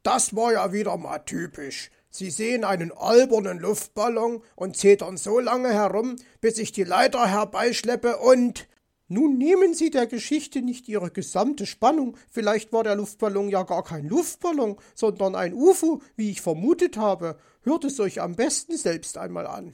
Das war ja wieder mal typisch. Sie sehen einen albernen Luftballon und zetern so lange herum, bis ich die Leiter herbeischleppe und... Nun nehmen Sie der Geschichte nicht Ihre gesamte Spannung. Vielleicht war der Luftballon ja gar kein Luftballon, sondern ein UFO, wie ich vermutet habe. Hört es euch am besten selbst einmal an.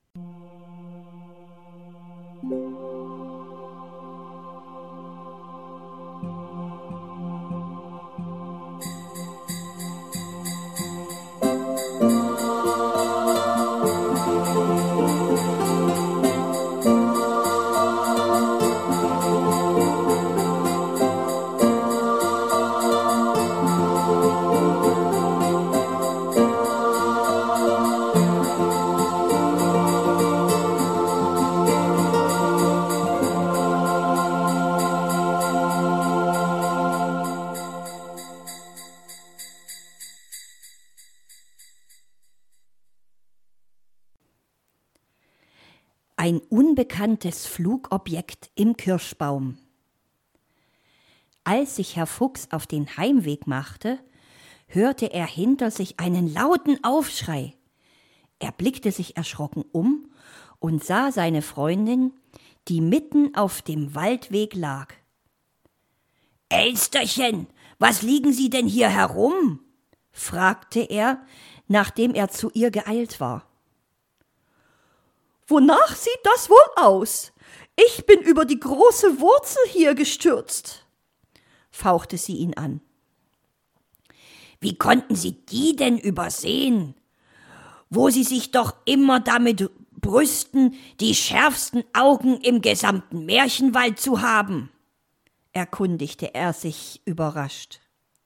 Ein unbekanntes Flugobjekt im Kirschbaum. Als sich Herr Fuchs auf den Heimweg machte, hörte er hinter sich einen lauten Aufschrei. Er blickte sich erschrocken um und sah seine Freundin, die mitten auf dem Waldweg lag. »Elsterchen, was liegen Sie denn hier herum?« fragte er, nachdem er zu ihr geeilt war. »Wonach sieht das wohl aus? Ich bin über die große Wurzel hier gestürzt«, fauchte sie ihn an. »Wie konnten Sie die denn übersehen, wo Sie sich doch immer damit brüsten, die schärfsten Augen im gesamten Märchenwald zu haben?« erkundigte er sich überrascht.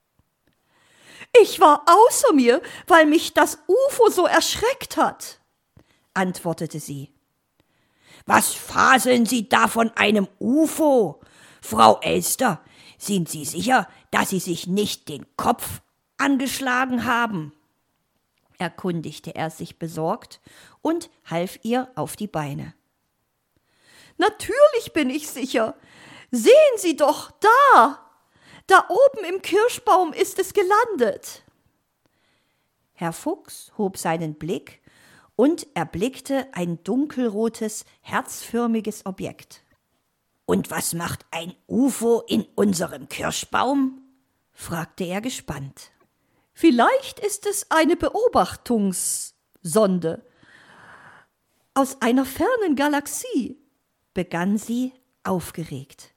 »Ich war außer mir, weil mich das UFO so erschreckt hat«, antwortete sie. »Was faseln Sie da von einem UFO? Frau Elster, sind Sie sicher, dass Sie sich nicht den Kopf angeschlagen haben?« erkundigte er sich besorgt und half ihr auf die Beine. »Natürlich bin ich sicher. Sehen Sie doch, da! Da oben im Kirschbaum ist es gelandet.« Herr Fuchs hob seinen Blick und erblickte ein dunkelrotes, herzförmiges Objekt. »Und was macht ein UFO in unserem Kirschbaum?« fragte er gespannt. »Vielleicht ist es eine Beobachtungssonde aus einer fernen Galaxie«, begann sie aufgeregt.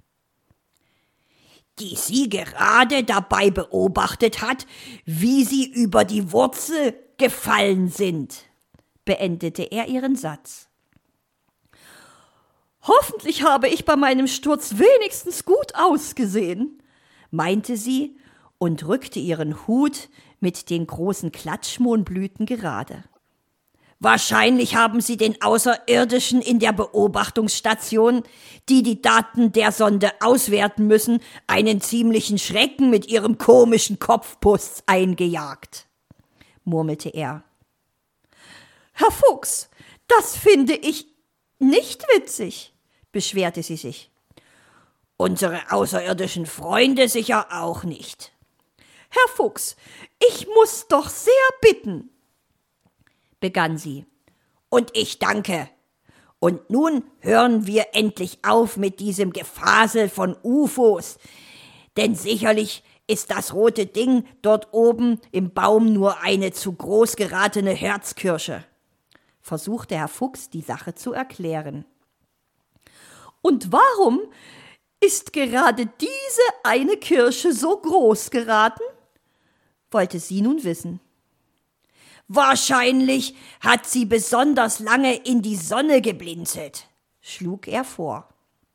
»Die Sie gerade dabei beobachtet hat, wie Sie über die Wurzel gefallen sind«, beendete er ihren Satz. »Hoffentlich habe ich bei meinem Sturz wenigstens gut ausgesehen«, meinte sie und rückte ihren Hut mit den großen Klatschmohnblüten gerade. »Wahrscheinlich haben Sie den Außerirdischen in der Beobachtungsstation, die Daten der Sonde auswerten müssen, einen ziemlichen Schrecken mit Ihrem komischen Kopfpuss eingejagt«, murmelte er. »Herr Fuchs, das finde ich nicht witzig«, beschwerte sie sich. »Unsere außerirdischen Freunde sicher auch nicht.« »Herr Fuchs, ich muss doch sehr bitten«, begann sie. »Und ich danke. Und nun hören wir endlich auf mit diesem Gefasel von UFOs, denn sicherlich ist das rote Ding dort oben im Baum nur eine zu groß geratene Herzkirsche«, versuchte Herr Fuchs, die Sache zu erklären. »Und warum ist gerade diese eine Kirsche so groß geraten?«, wollte sie nun wissen. »Wahrscheinlich hat sie besonders lange in die Sonne geblinzelt«, schlug er vor.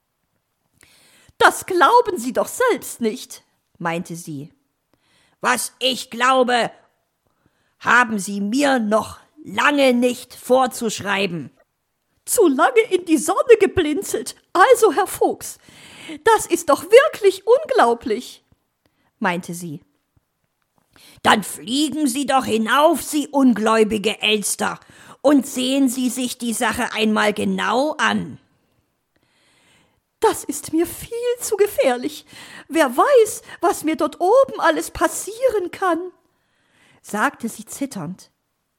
»Das glauben Sie doch selbst nicht«, meinte sie. »Was ich glaube, haben Sie mir noch lange nicht vorzuschreiben.« »Zu lange in die Sonne geblinzelt, also Herr Fuchs, das ist doch wirklich unglaublich«, meinte sie. »Dann fliegen Sie doch hinauf, Sie ungläubige Elster, und sehen Sie sich die Sache einmal genau an.« »Das ist mir viel zu gefährlich. Wer weiß, was mir dort oben alles passieren kann«, sagte sie zitternd.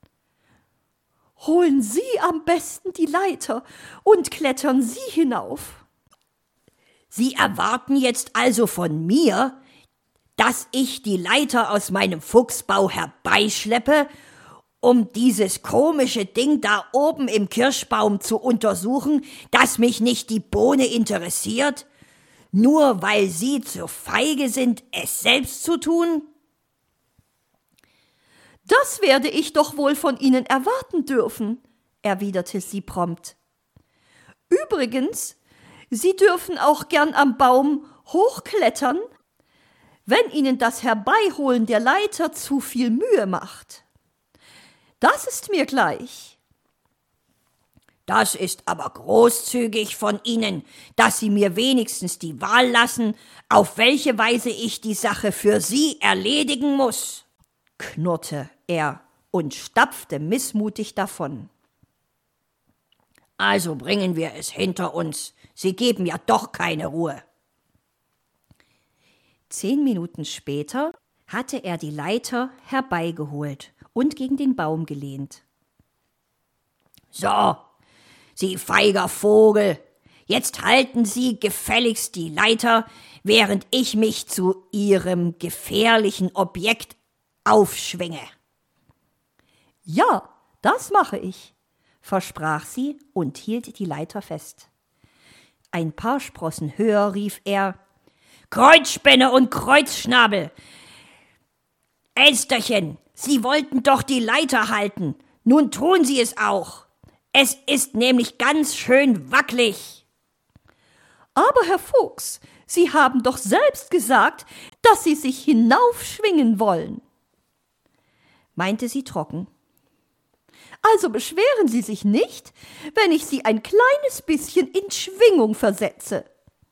»Holen Sie am besten die Leiter und klettern Sie hinauf.« »Sie erwarten jetzt also von mir, dass ich die Leiter aus meinem Fuchsbau herbeischleppe, um dieses komische Ding da oben im Kirschbaum zu untersuchen, das mich nicht die Bohne interessiert, nur weil Sie zu feige sind, es selbst zu tun?« »Das werde ich doch wohl von Ihnen erwarten dürfen«, erwiderte sie prompt. »Übrigens, Sie dürfen auch gern am Baum hochklettern, wenn Ihnen das Herbeiholen der Leiter zu viel Mühe macht. Das ist mir gleich.« »Das ist aber großzügig von Ihnen, dass Sie mir wenigstens die Wahl lassen, auf welche Weise ich die Sache für Sie erledigen muss«, knurrte er und stapfte missmutig davon. »Also bringen wir es hinter uns. Sie geben ja doch keine Ruhe.« 10 Minuten später hatte er die Leiter herbeigeholt und gegen den Baum gelehnt. »So, Sie feiger Vogel, jetzt halten Sie gefälligst die Leiter, während ich mich zu Ihrem gefährlichen Objekt aufschwinge.« »Ja, das mache ich«, versprach sie und hielt die Leiter fest. Ein paar Sprossen höher rief er: »Kreuzspinne und Kreuzschnabel! Elsterchen, Sie wollten doch die Leiter halten, nun tun Sie es auch. Es ist nämlich ganz schön wackelig.« »Aber Herr Fuchs, Sie haben doch selbst gesagt, dass Sie sich hinaufschwingen wollen«, meinte sie trocken. »Also beschweren Sie sich nicht, wenn ich Sie ein kleines bisschen in Schwingung versetze.«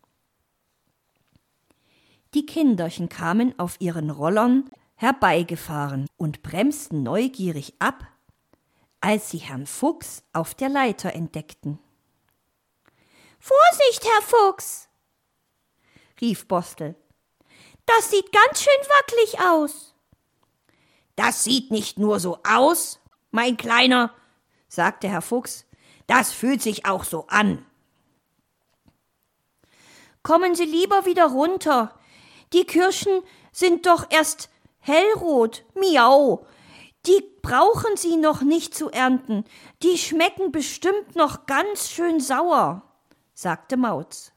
Die Kinderchen kamen auf ihren Rollern herbeigefahren und bremsten neugierig ab, als sie Herrn Fuchs auf der Leiter entdeckten. »Vorsicht, Herr Fuchs«, rief Bostel. »Das sieht ganz schön wackelig aus.« »Das sieht nicht nur so aus, mein Kleiner«, sagte Herr Fuchs, »das fühlt sich auch so an.« »Kommen Sie lieber wieder runter. Die Kirschen sind doch erst hellrot, miau. Die brauchen Sie noch nicht zu ernten. Die schmecken bestimmt noch ganz schön sauer«, sagte Mauz.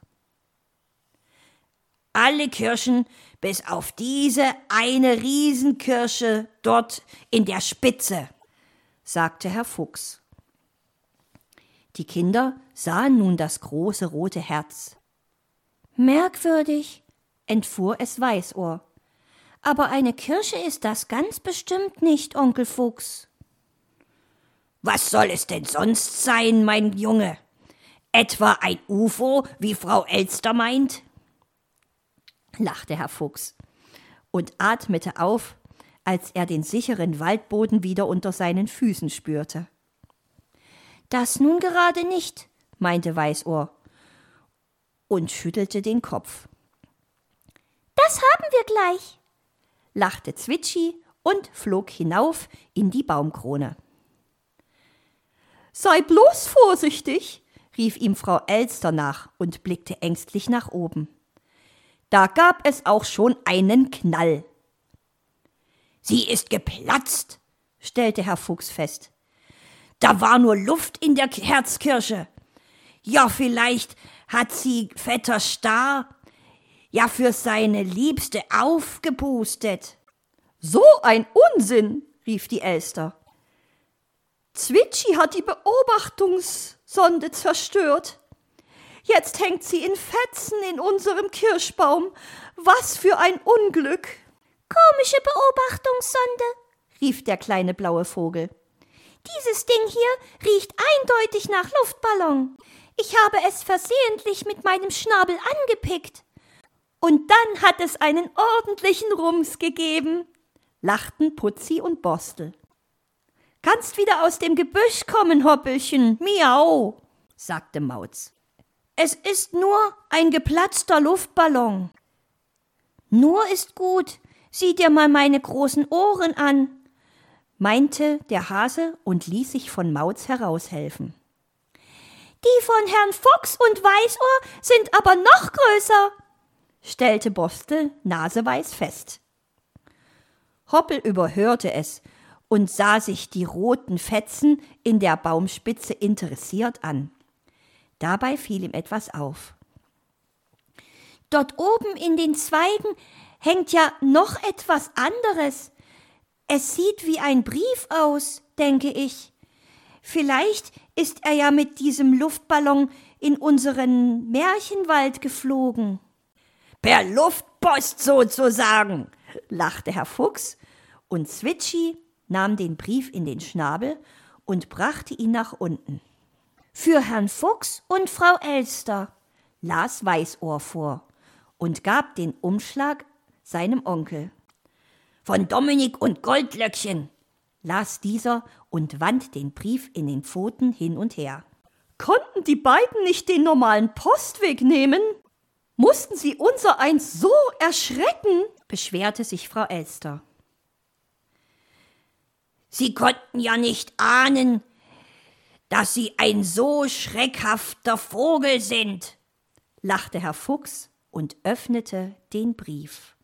»Alle Kirschen, bis auf diese eine Riesenkirsche dort in der Spitze«, sagte Herr Fuchs. Die Kinder sahen nun das große rote Herz. »Merkwürdig«, entfuhr es Weißohr. »Aber eine Kirsche ist das ganz bestimmt nicht, Onkel Fuchs.« »Was soll es denn sonst sein, mein Junge? Etwa ein UFO, wie Frau Elster meint?« lachte Herr Fuchs und atmete auf, als er den sicheren Waldboden wieder unter seinen Füßen spürte. »Das nun gerade nicht«, meinte Weißohr und schüttelte den Kopf. »Das haben wir gleich«, lachte Zwitschi und flog hinauf in die Baumkrone. »Sei bloß vorsichtig«, rief ihm Frau Elster nach und blickte ängstlich nach oben. Da gab es auch schon einen Knall. »Sie ist geplatzt«, stellte Herr Fuchs fest. »Da war nur Luft in der Herzkirsche. Ja, vielleicht hat sie Vetter Star ja für seine Liebste aufgepustet.« »So ein Unsinn«, rief die Elster. »Zwitschi hat die Beobachtungssonde zerstört. Jetzt hängt sie in Fetzen in unserem Kirschbaum. Was für ein Unglück!« »Komische Beobachtungssonde«, rief der kleine blaue Vogel. »Dieses Ding hier riecht eindeutig nach Luftballon. Ich habe es versehentlich mit meinem Schnabel angepickt. Und dann hat es einen ordentlichen Rums gegeben«, lachten Putzi und Bostel. »Kannst wieder aus dem Gebüsch kommen, Hoppelchen, miau«, sagte Mauz. »Es ist nur ein geplatzter Luftballon.« »Nur ist gut, sieh dir mal meine großen Ohren an. meinte der Hase und ließ sich von Mauz heraushelfen. Die von Herrn Fuchs und Weißohr sind aber noch größer, stellte Bostel naseweiß fest. Hoppel überhörte es und sah sich die roten Fetzen in der Baumspitze interessiert an. Dabei fiel ihm etwas auf. Dort oben in den Zweigen hängt ja noch etwas anderes. Es sieht wie ein Brief aus, denke ich. Vielleicht ist er ja mit diesem Luftballon in unseren Märchenwald geflogen. Per Luftpost sozusagen, lachte Herr Fuchs, und Zwitschi nahm den Brief in den Schnabel und brachte ihn nach unten. Für Herrn Fuchs und Frau Elster, las Weißohr vor und gab den Umschlag seinem Onkel. Von Dominik und Goldlöckchen, las dieser und wand den Brief in den Pfoten hin und her. Konnten die beiden nicht den normalen Postweg nehmen? Mussten sie unsereins so erschrecken? Beschwerte sich Frau Elster. Sie konnten ja nicht ahnen, dass sie ein so schreckhafter Vogel sind, lachte Herr Fuchs und öffnete den Brief.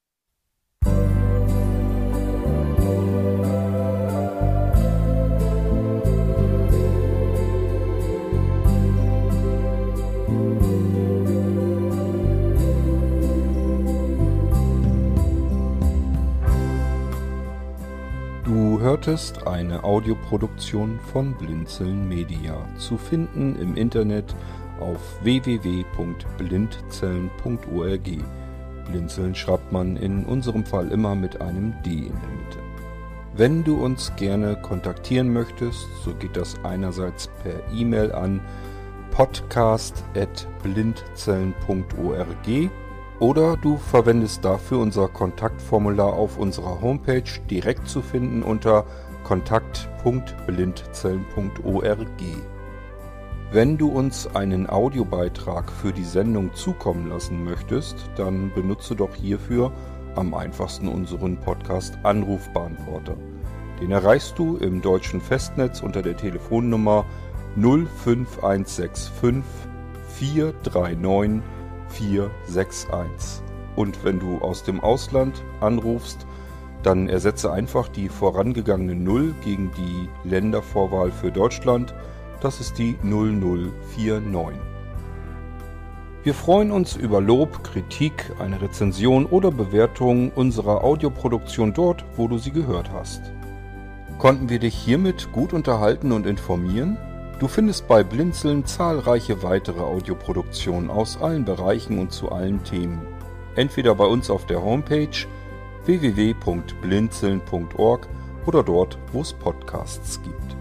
Du hörtest eine Audioproduktion von Blinzeln Media, zu finden im Internet auf www.blindzellen.org. Blinzeln schreibt man in unserem Fall immer mit einem D in der Mitte. Wenn du uns gerne kontaktieren möchtest, so geht das einerseits per E-Mail an podcast@blindzellen.org oder du verwendest dafür unser Kontaktformular auf unserer Homepage, direkt zu finden unter kontakt.blindzellen.org. Wenn du uns einen Audiobeitrag für die Sendung zukommen lassen möchtest, dann benutze doch hierfür am einfachsten unseren Podcast Anrufbeantworter. Den erreichst du im deutschen Festnetz unter der Telefonnummer 05165 439 461. Und wenn du aus dem Ausland anrufst, dann ersetze einfach die vorangegangene 0 gegen die Ländervorwahl für Deutschland. Das ist die 0049. Wir freuen uns über Lob, Kritik, eine Rezension oder Bewertung unserer Audioproduktion dort, wo du sie gehört hast. Konnten wir dich hiermit gut unterhalten und informieren? Du findest bei Blinzeln zahlreiche weitere Audioproduktionen aus allen Bereichen und zu allen Themen. Entweder bei uns auf der Homepage www.blinzeln.org oder dort, wo es Podcasts gibt.